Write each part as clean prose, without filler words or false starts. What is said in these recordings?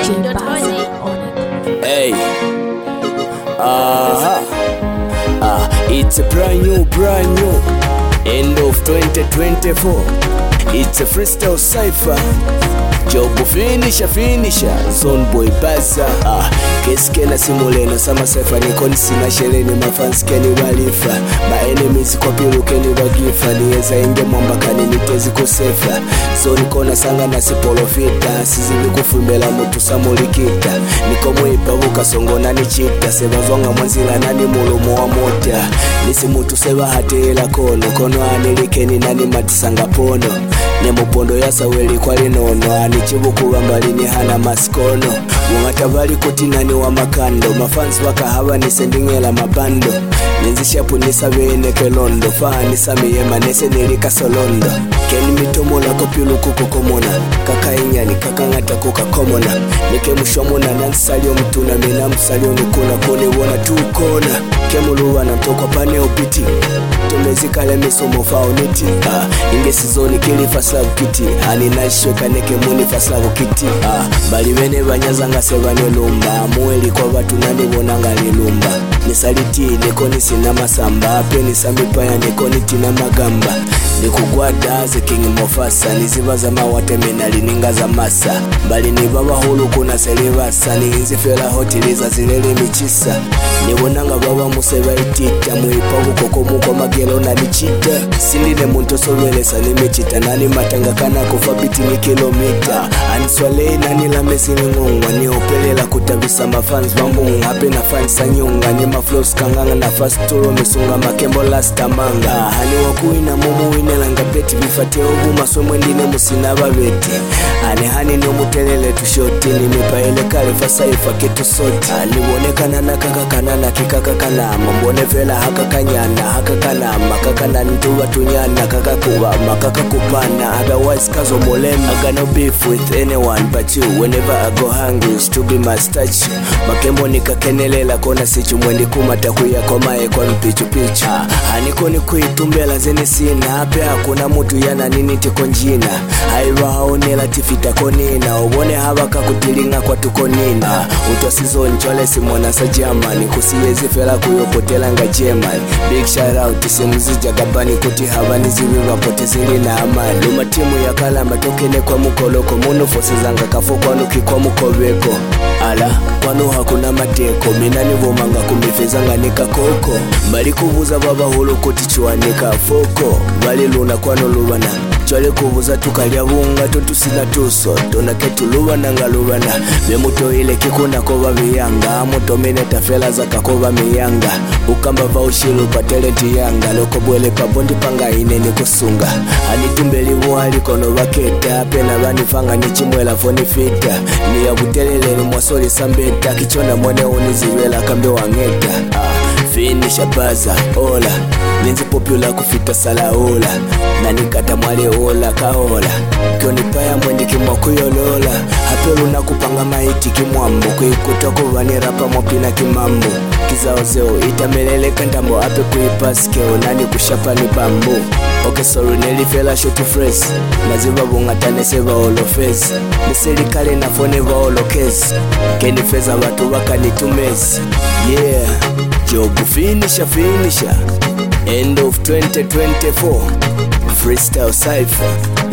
DJ Baza on it. Hey, it's a brand new end of 2024. It's a freestyle cypher. Job finisher Zone Boy Baza. Keske na simuleno sama cypher ni koni sina sheleni mafans keni walifa. My enemies kwa pilu keni wagifa. Nieza inge mwambakani nitezi kusefa. Zone kona sanga na sipolofita. Sizili kufumbela mutu samulikita. Niko mwipa vuka songo na nichita. Seba zwanga mwanzila nani mulumu wa mota. Nisi mutu seba hati ila kono. Kono anilikeni nani matisanga pono. Nemupondo yasa weli kwa linono. Anichibukuwa mbalini hana maskono. Mwatabali kutinani wa makando. Mafans waka hawa nisendingela mabando. Nenzishapu nisabene kelondo. Faa nisamiyema nese nilika solondo. Keni mitomo la kopilu kukukomona. Kaka inyani kaka ngata kuka komona. Nike mushomona nansalio mtuna. Mina msalio nikuna kuni wana tukona. Kemuluwa na mtoko pane upiti. Tumezikale misomo faoniti. Inge sizoni kili faslavu kiti. Hani naishwe kaneke muni faslavu kiti. Bali wene banyazanga sebane lumba. Mueli kwa watu nani bonanga lilumba. Nisaliti nikoni sina masamba. Peni samipaya nikoni tina magamba. Nikugwada ze king mofasa. Nizibaza mawate menali ninga za masa. Bali ni baba hulu kuna selivasa. Ni inzi fela hotiliza zilele michisa. Nibonanga baba museba itita. Muipavu koko muko magelo na lichita. Sindine muntu solwelesa ni michita. Nani matanga kana kufabiti ni kilomita. Aniswale nani la mesi ni ngungwa. Ni opelela kutabisa mafans bambunga. Hape na fans anyunga. Ni maflows kanganga na fast turo misunga. Makembo lasta manga. Hani wakui na mumu winelanga peti. Bifate ugu maswemwe ndine musina babeti. Hani no mutelele tushoti. Ni mipaele kale fasaifa kitu soti. Aliwonekana na kaka kanana kikaka kanama. Mbone vela haka kanyana haka kanama. Kaka na ntuwa tunyana kaka kuwa makaka kupana. Otherwise kazo molema. I got no beef with anyone but you. Whenever I go hungry used to be my statue. Makembo nikakenelela kona sichu. Mwendi kumata kuya komae kwa mpichu pichu. Haniko ni kuitumbela zeni sina. Hape hakuna mutu yana nini tiko njina. Haiwa haonela tifita konina. Ubone hawa kakutilinga kwa tukonina. Utwasizo nchole simona sa Germany. Kusiyezi fela kuyopotela nga Germany. Big shout out simuzi jagabani. Kuti habani zili wapote zili na amani. Luma timu ya kalamba tokene kwa mukoloko. Munu fose zanga kafo kwa nuki kwa mukobeko. Ala kwanu hakuna mateko. Mina nivo manga kumifezanga nika koko. Mbali kubuza baba hulu kuti chua nika foko. Bali luna kwanu lubana. Chwale kubuza tukalia bunga totusina tuso. Tona ketu lubana nga lubana. Bemuto ile kikuna koba miyanga. Muto mene tafela zaka koba miyanga. Ukamba vaushilu patelenti yanga. Loko bwele pabondi panga ineni kusunga. Anitumbeli mwali kono waketa. Pena bani fanga nichimwela foni fita. Ni ya butelele ni mwasoli sambeta. Kichona mwone uniziwela kambe wangeta. Finisha Baza ola. Ninzi popular kufita sala ola. Nani kata mwale ola kaola. Kioni paya mwendi kimoku yolola. Hapelu na kupanga maiti kimwambo. Kuikutoku vani rapa mwapina kimambo. Kizao zeo itamelele kantambo. Ape kuipaskeo nani kushapa ni bambu. Okay sorry nelifela shotu fresh. Naziva bungatane seva olo face. Niseli kale na fone va olo case. Keni feza watu waka nitumezi. Yeah Job finisher end of 2024 freestyle cypher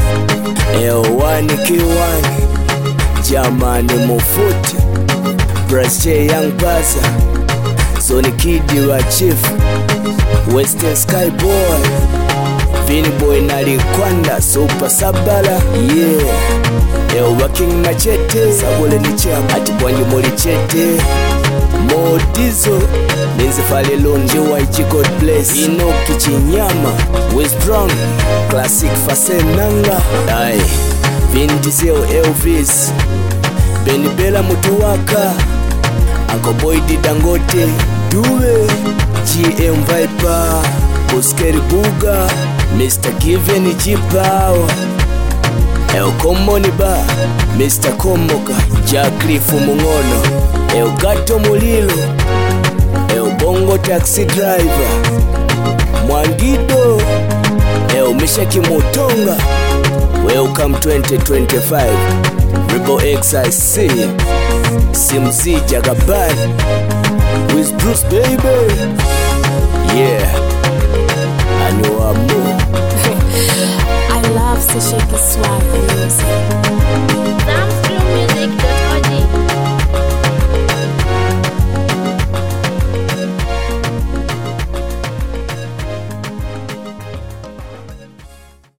L1 K1 Jamani Mufuti Brasche Young Baza Zoni Kidi wa Chief Western Sky Boy Vini Boy Nalikwanda Super Sabala Yeah Elwa King Machete Sabole ni chama Ati Bwanji Moli Chete Modizo Ninzi Fale Lonje Waichi God Bless Inoki Chinyama West Brown Classic Fasenanga Aye Vin Diesel Elvis Benny Bella Mutuwaka Uncle Boy Dangote Due GM Viper Buskeri Buga Mr. Given Jipawa El Komoni Ba Mr. Komoka Jakrifu Mungono El Gato Mulilo El Bongo Taxi Driver Mwangido El Mishaki Mutonga Welcome 2025 Rebel XIC, CMZ Jagaban, with Bruce baby. Yeah, I know I'm more. I love to shake it swag music.